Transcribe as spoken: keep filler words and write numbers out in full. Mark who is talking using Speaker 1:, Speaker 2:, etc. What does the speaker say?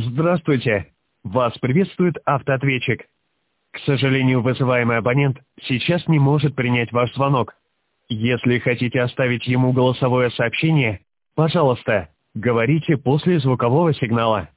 Speaker 1: Здравствуйте. Вас приветствует автоответчик. К сожалению, вызываемый абонент сейчас не может принять ваш звонок. Если хотите оставить ему голосовое сообщение, пожалуйста, говорите после звукового сигнала.